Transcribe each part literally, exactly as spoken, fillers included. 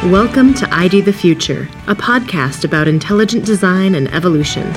Welcome to I D the Future, a podcast about intelligent design and evolution.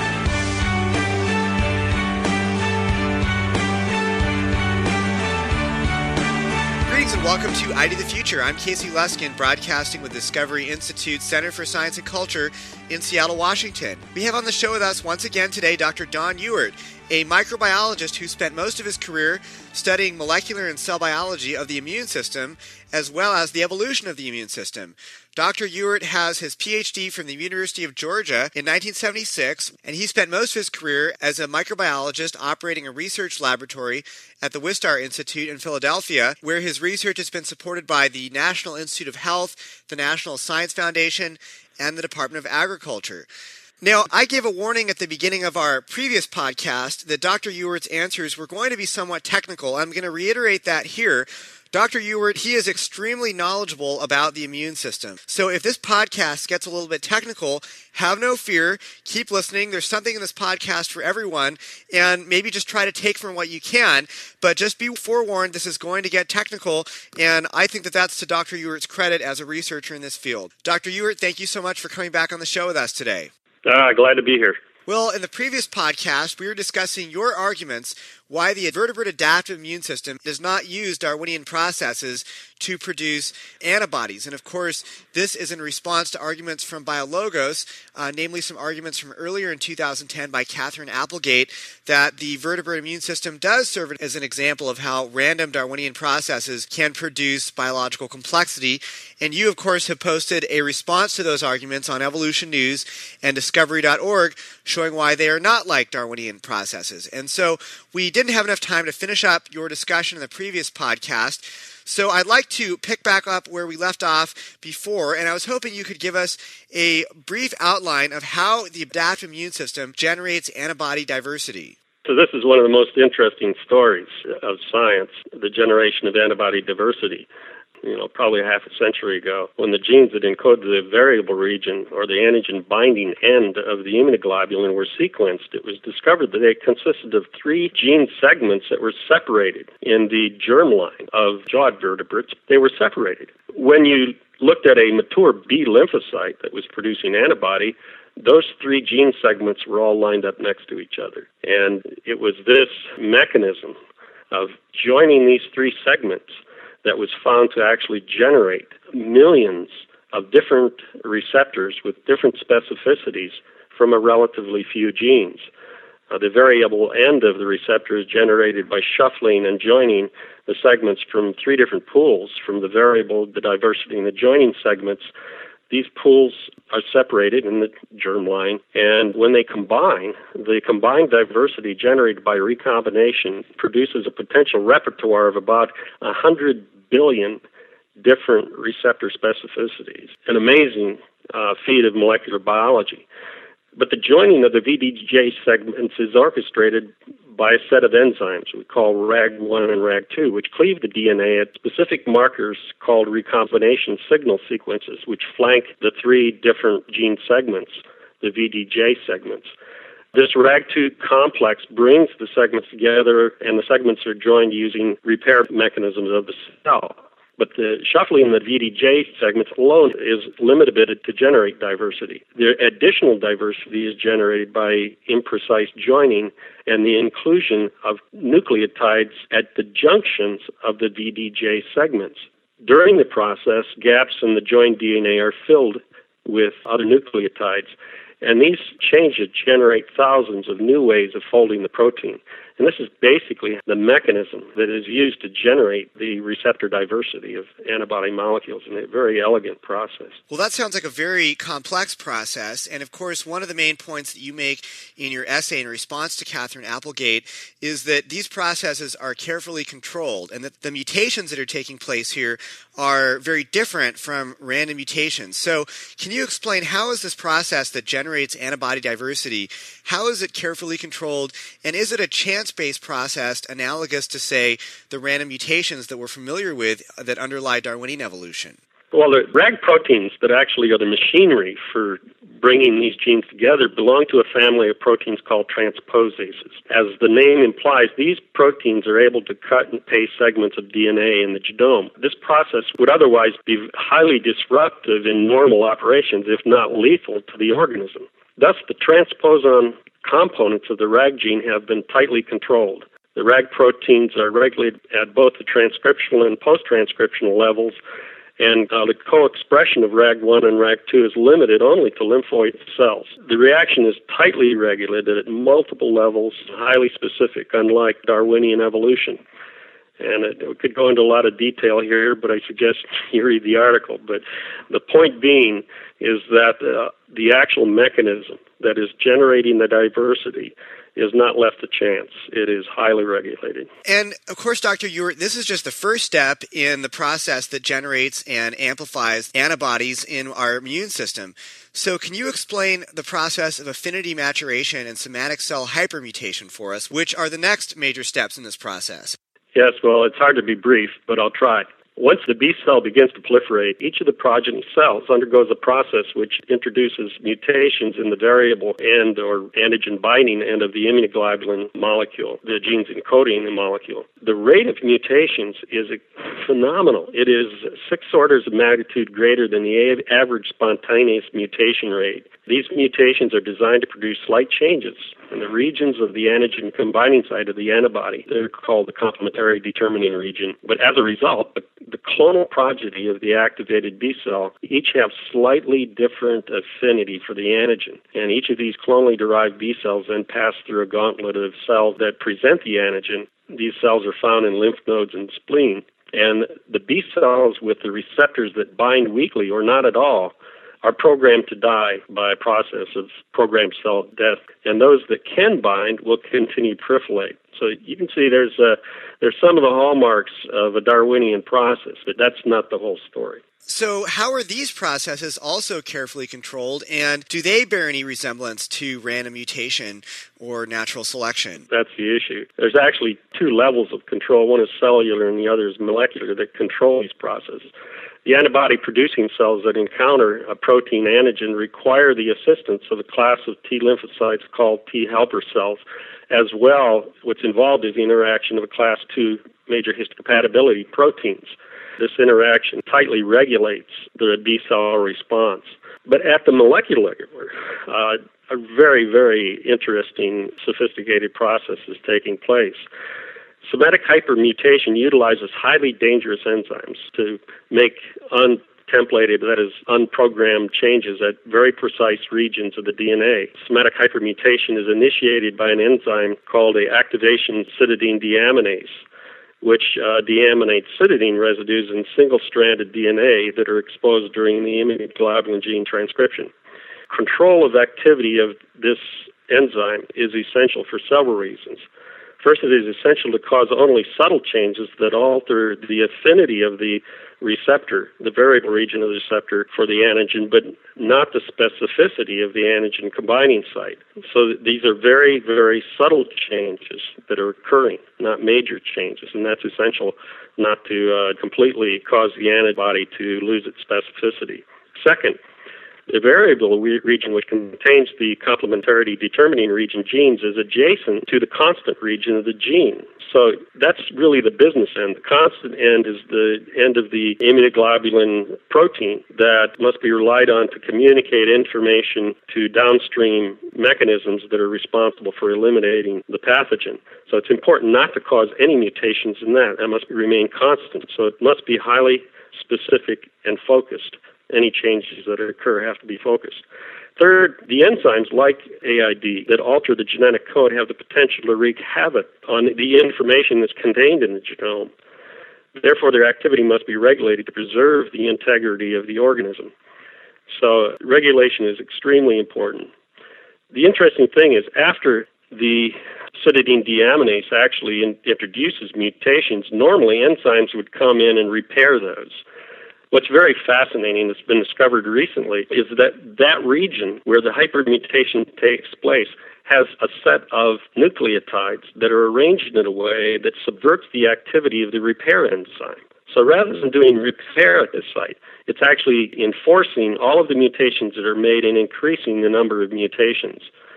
Greetings and welcome to I D the Future. I'm Casey Luskin, broadcasting with Discovery Institute Center for Science and Culture in Seattle, Washington. We have on the show with us once again today Doctor Don Ewert, a microbiologist who spent most of his career studying molecular and cell biology of the immune system, as well as the evolution of the immune system. Doctor Ewert has his P H D from the University of Georgia in nineteen seventy-six, and he spent most of his career as a microbiologist operating a research laboratory at the Wistar Institute in Philadelphia, where his research has been supported by the National Institute of Health, the National Science Foundation, and the Department of Agriculture. Now, I gave a warning at the beginning of our previous podcast that Doctor Ewert's answers were going to be somewhat technical. I'm going to reiterate that here. Doctor Ewert, he is extremely knowledgeable about the immune system. So if this podcast gets a little bit technical, have no fear. Keep listening. There's something in this podcast for everyone, and maybe just try to take from what you can. But just be forewarned, this is going to get technical, and I think that that's to Doctor Ewert's credit as a researcher in this field. Doctor Ewert, thank you so much for coming back on the show with us today. Ah, glad to be here. Well, in the previous podcast, we were discussing your arguments why the vertebrate adaptive immune system does not use Darwinian processes to produce antibodies. And of course, this is in response to arguments from BioLogos, uh, namely some arguments from earlier in two thousand ten by Catherine Applegate, that the vertebrate immune system does serve as an example of how random Darwinian processes can produce biological complexity. And you, of course, have posted a response to those arguments on Evolution News and Discovery dot org, showing why they are not like Darwinian processes. And so we didn't have enough time to finish up your discussion in the previous podcast, so I'd like to pick back up where we left off before, and I was hoping you could give us a brief outline of how the adaptive immune system generates antibody diversity. So this is one of the most interesting stories of science, the generation of antibody diversity. You know, probably half a century ago, when the genes that encode the variable region or the antigen binding end of the immunoglobulin were sequenced, it was discovered that they consisted of three gene segments that were separated in the germline of jawed vertebrates. They were separated. When you looked at a mature B lymphocyte that was producing antibody, those three gene segments were all lined up next to each other. And it was this mechanism of joining these three segments that was found to actually generate millions of different receptors with different specificities from a relatively few genes. Uh, the variable end of the receptor is generated by shuffling and joining the segments from three different pools. From the variable, the diversity in the joining segments, these pools are separated in the germline, and when they combine, the combined diversity generated by recombination produces a potential repertoire of about one hundred billion different receptor specificities. An amazing uh, feat of molecular biology. But the joining of the V D J segments is orchestrated by a set of enzymes we call R A G one and R A G two, which cleave the D N A at specific markers called recombination signal sequences, which flank the three different gene segments, the V D J segments. This R A G two complex brings the segments together, and the segments are joined using repair mechanisms of the cell. But the shuffling of the V D J segments alone is limited to generate diversity. The additional diversity is generated by imprecise joining and the inclusion of nucleotides at the junctions of the V D J segments. During the process, gaps in the joined D N A are filled with other nucleotides, and these changes generate thousands of new ways of folding the protein. And this is basically the mechanism that is used to generate the receptor diversity of antibody molecules in a very elegant process. Well, that sounds like a very complex process. And of course, one of the main points that you make in your essay in response to Catherine Applegate is that these processes are carefully controlled and that the mutations that are taking place here are very different from random mutations. So can you explain how is this process that generates antibody diversity, how is it carefully controlled, and is it a chance-based process analogous to, say, the random mutations that we're familiar with that underlie Darwinian evolution? Well, the RAG proteins that actually are the machinery for bringing these genes together belong to a family of proteins called transposases. As the name implies, these proteins are able to cut and paste segments of D N A in the genome. This process would otherwise be highly disruptive in normal operations, if not lethal to the organism. Thus, the transposon components of the RAG gene have been tightly controlled. The RAG proteins are regulated at both the transcriptional and post-transcriptional levels, and uh, the co-expression of RAG one and RAG two is limited only to lymphoid cells. The reaction is tightly regulated at multiple levels, highly specific, unlike Darwinian evolution. And it, we could go into a lot of detail here, but I suggest you read the article. But the point being is that uh, the actual mechanism that is generating the diversity is not left to chance. It is highly regulated. And, of course, Doctor Ewert, this is just the first step in the process that generates and amplifies antibodies in our immune system. So can you explain the process of affinity maturation and somatic cell hypermutation for us, which are the next major steps in this process? Yes, well, it's hard to be brief, but I'll try. Once the B cell begins to proliferate, each of the progeny cells undergoes a process which introduces mutations in the variable end or antigen binding end of the immunoglobulin molecule, the genes encoding the molecule. The rate of mutations is phenomenal. It is six orders of magnitude greater than the average spontaneous mutation rate. These mutations are designed to produce slight changes in the regions of the antigen combining site of the antibody. They're called the complementary determining region. But as a result, the, the clonal progeny of the activated B cell each have slightly different affinity for the antigen. And each of these clonally derived B cells then pass through a gauntlet of cells that present the antigen. These cells are found in lymph nodes and spleen. And the B cells with the receptors that bind weakly or not at all are programmed to die by a process of programmed cell death, and those that can bind will continue to proliferate. So you can see there's a, there's some of the hallmarks of a Darwinian process, but that's not the whole story. So how are these processes also carefully controlled, and do they bear any resemblance to random mutation or natural selection? That's the issue. There's actually two levels of control. One is cellular and the other is molecular that control these processes. The antibody-producing cells that encounter a protein antigen require the assistance of a class of T lymphocytes called T helper cells. As well, what's involved is the interaction of a class two major histocompatibility proteins. This interaction tightly regulates the B cell response. But at the molecular level, uh, a very, very interesting, sophisticated process is taking place. Somatic hypermutation utilizes highly dangerous enzymes to make untemplated, that is, unprogrammed changes at very precise regions of the D N A. Somatic hypermutation is initiated by an enzyme called a activation cytidine deaminase, which uh, deaminates cytidine residues in single-stranded D N A that are exposed during the immunoglobulin gene transcription. Control of activity of this enzyme is essential for several reasons. First, it is essential to cause only subtle changes that alter the affinity of the receptor, the variable region of the receptor for the antigen, but not the specificity of the antigen combining site. So these are very, very subtle changes that are occurring, not major changes, and that's essential not to uh, completely cause the antibody to lose its specificity. Second, the variable region, which contains the complementarity determining region genes, is adjacent to the constant region of the gene. So that's really the business end. The constant end is the end of the immunoglobulin protein that must be relied on to communicate information to downstream mechanisms that are responsible for eliminating the pathogen. So it's important not to cause any mutations in that. That must remain constant. So it must be highly specific and focused. Any changes that occur have to be focused. Third, the enzymes like A I D that alter the genetic code have the potential to wreak havoc on the information that's contained in the genome. Therefore, their activity must be regulated to preserve the integrity of the organism. So regulation is extremely important. The interesting thing is after the cytidine deaminase actually in, introduces mutations, normally enzymes would come in and repair those. What's very fascinating that's been discovered recently is that that region where the hypermutation takes place has a set of nucleotides that are arranged in a way that subverts the activity of the repair enzyme. So rather than doing repair at this site, it's actually enforcing all of the mutations that are made and increasing the number of mutations.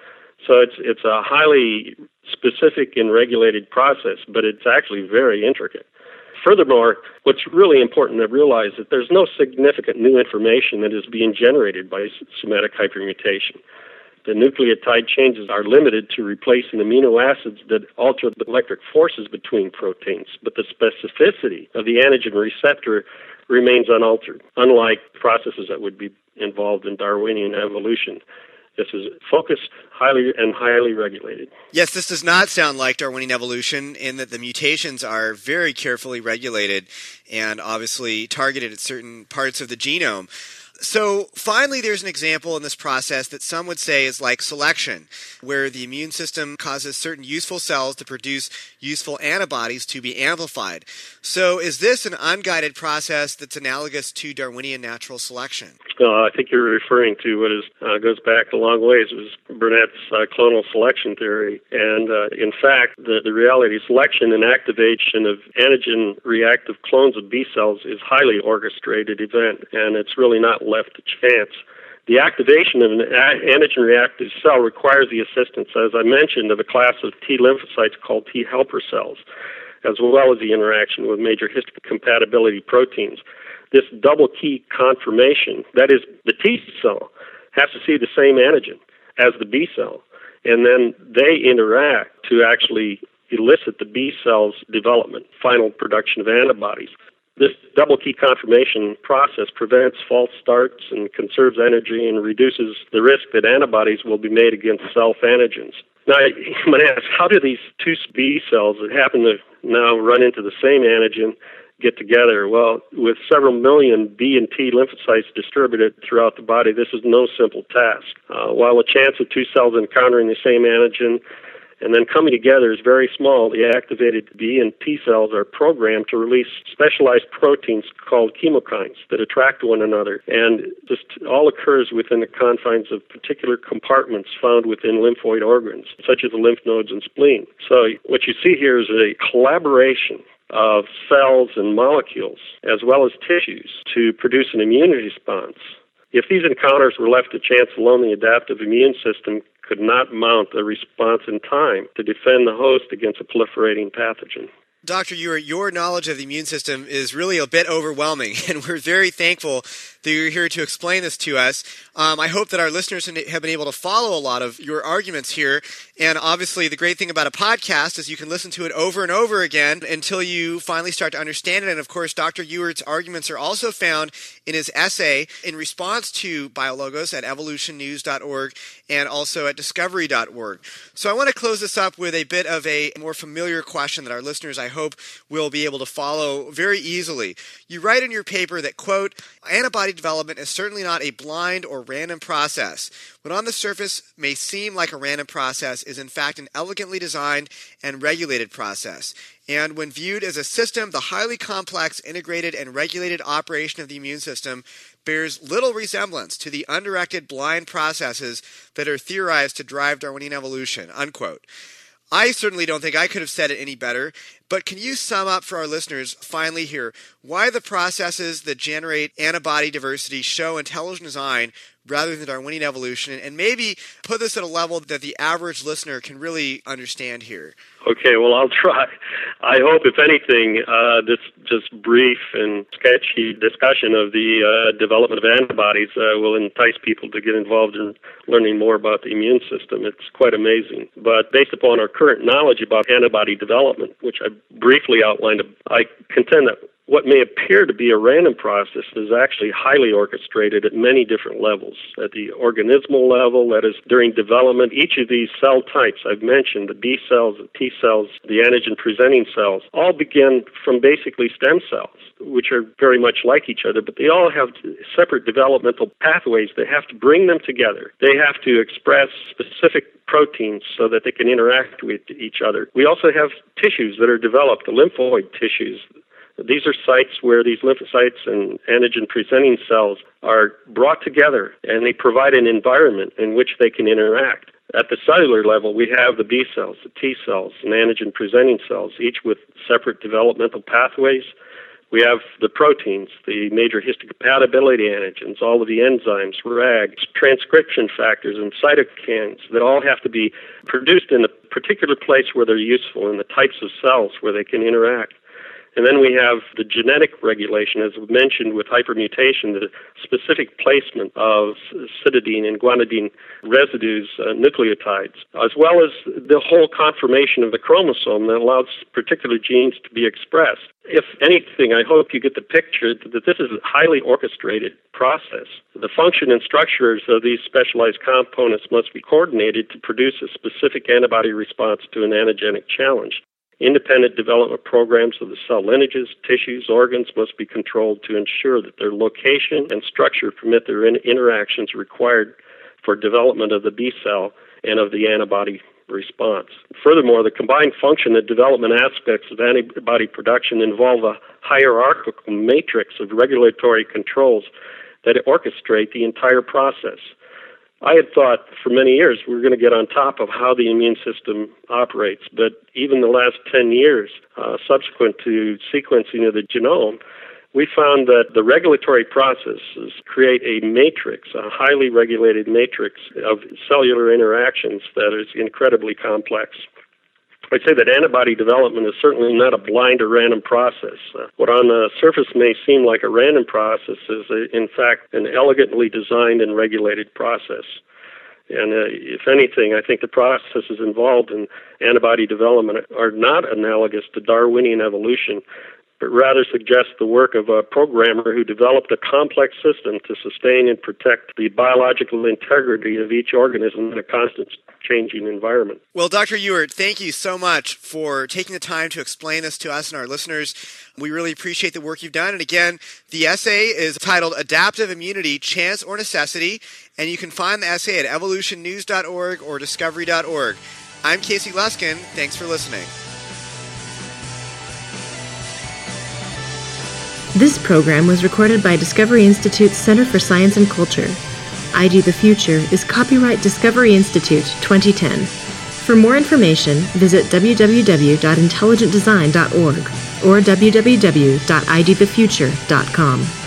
So it's it's a highly specific and regulated process, but it's actually very intricate. Furthermore, what's really important to realize is that there's no significant new information that is being generated by somatic hypermutation. The nucleotide changes are limited to replacing amino acids that alter the electric forces between proteins, but the specificity of the antigen receptor remains unaltered, unlike processes that would be involved in Darwinian evolution. This is focused, highly and highly regulated. Yes, this does not sound like Darwinian evolution in that the mutations are very carefully regulated and obviously targeted at certain parts of the genome. So finally, there's an example in this process that some would say is like selection, where the immune system causes certain useful cells to produce useful antibodies to be amplified. So is this an unguided process that's analogous to Darwinian natural selection? Uh, I think you're referring to what is uh, goes back a long ways. It was Burnett's uh, clonal selection theory. And uh, in fact, the, the reality selection and activation of antigen-reactive clones of B cells is a highly orchestrated event, and it's really not left to chance. The activation of an antigen-reactive cell requires the assistance, as I mentioned, of a class of T lymphocytes called T helper cells, as well as the interaction with major histocompatibility proteins. This double key conformation, that is, the T cell has to see the same antigen as the B cell, and then they interact to actually elicit the B cell's development, final production of antibodies. This double key conformation process prevents false starts and conserves energy and reduces the risk that antibodies will be made against self-antigens. Now, you might ask, how do these two B cells that happen to now run into the same antigen get together? Well, with several million B and T lymphocytes distributed throughout the body, this is no simple task. Uh, while the chance of two cells encountering the same antigen and then coming together is very small, the activated B and T cells are programmed to release specialized proteins called chemokines that attract one another. And this all occurs within the confines of particular compartments found within lymphoid organs, such as the lymph nodes and spleen. So what you see here is a collaboration of cells and molecules, as well as tissues, to produce an immune response. If these encounters were left to chance alone, the adaptive immune system could not mount a response in time to defend the host against a proliferating pathogen. Doctor Ewer, your knowledge of the immune system is really a bit overwhelming, and we're very thankful that you're here to explain this to us. Um, I hope that our listeners have been able to follow a lot of your arguments here, and obviously the great thing about a podcast is you can listen to it over and over again until you finally start to understand it. And of course, Doctor Ewer's arguments are also found in his essay in response to BioLogos at evolution news dot org and also at discovery dot org. So I want to close this up with a bit of a more familiar question that our listeners, I hope, will be able to follow very easily. You write in your paper that, quote, antibody development is certainly not a blind or random process. What on the surface may seem like a random process is in fact an elegantly designed and regulated process. And when viewed as a system, the highly complex, integrated, and regulated operation of the immune system bears little resemblance to the undirected, blind processes that are theorized to drive Darwinian evolution, unquote. I certainly don't think I could have said it any better, but can you sum up for our listeners, finally here, why the processes that generate antibody diversity show intelligent design rather than Darwinian evolution, and maybe put this at a level that the average listener can really understand here? Okay, well, I'll try. I hope, if anything, uh, this just brief and sketchy discussion of the uh, development of antibodies uh, will entice people to get involved in learning more about the immune system. It's quite amazing. But based upon our current knowledge about antibody development, which I briefly outlined, I contend that what may appear to be a random process is actually highly orchestrated at many different levels. At the organismal level, that is, during development, each of these cell types I've mentioned, the B cells, the T cells, the antigen-presenting cells, all begin from basically stem cells, which are very much like each other, but they all have separate developmental pathways. They have to bring them together. They have to express specific proteins so that they can interact with each other. We also have tissues that are developed, the lymphoid tissues. These are sites where these lymphocytes and antigen-presenting cells are brought together, and they provide an environment in which they can interact. At the cellular level, we have the B cells, the T cells, and antigen-presenting cells, each with separate developmental pathways. We have the proteins, the major histocompatibility antigens, all of the enzymes, rags, transcription factors, and cytokines that all have to be produced in a particular place where they're useful, in the types of cells where they can interact. And then we have the genetic regulation, as we mentioned with hypermutation, the specific placement of cytidine and guanidine residues, uh, nucleotides, as well as the whole conformation of the chromosome that allows particular genes to be expressed. If anything, I hope you get the picture that this is a highly orchestrated process. The function and structures of these specialized components must be coordinated to produce a specific antibody response to an antigenic challenge. Independent development programs of the cell lineages, tissues, organs must be controlled to ensure that their location and structure permit their in- interactions required for development of the B cell and of the antibody response. Furthermore, the combined function and development aspects of antibody production involve a hierarchical matrix of regulatory controls that orchestrate the entire process. I had thought for many years we were going to get on top of how the immune system operates, but even the last ten years, uh, subsequent to sequencing of the genome, we found that the regulatory processes create a matrix, a highly regulated matrix of cellular interactions that is incredibly complex. I'd say that antibody development is certainly not a blind or random process. Uh, what on the surface may seem like a random process is, uh, in fact, an elegantly designed and regulated process. And uh, if anything, I think the processes involved in antibody development are not analogous to Darwinian evolution, but rather suggest the work of a programmer who developed a complex system to sustain and protect the biological integrity of each organism in a constant changing environment. Well, Doctor Ewert, thank you so much for taking the time to explain this to us and our listeners. We really appreciate the work you've done. And again, the essay is titled Adaptive Immunity, Chance or Necessity, and you can find the essay at evolution news dot org or discovery dot org. I'm Casey Luskin. Thanks for listening. This program was recorded by Discovery Institute's Center for Science and Culture. I D the Future is copyright Discovery Institute twenty ten. For more information, visit w w w dot intelligent design dot org or w w w dot i d the future dot com.